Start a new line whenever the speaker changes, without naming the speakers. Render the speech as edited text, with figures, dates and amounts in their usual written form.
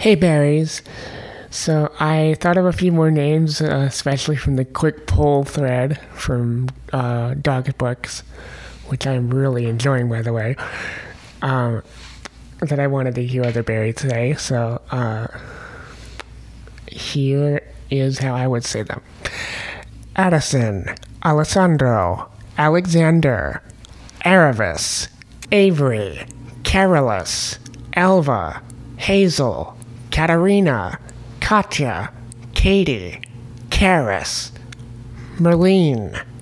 Hey, berries. So I thought of a few more names, especially from the quick poll thread from Dog Books, which I'm really enjoying, by the way, that I wanted to hear other berries today. So here is how I would say them. Addison, Alessandro, Alexander, Aravis, Avery, Carolus, Elva, Hazel, Katarina, Katya, Katie, Karis, Merlene,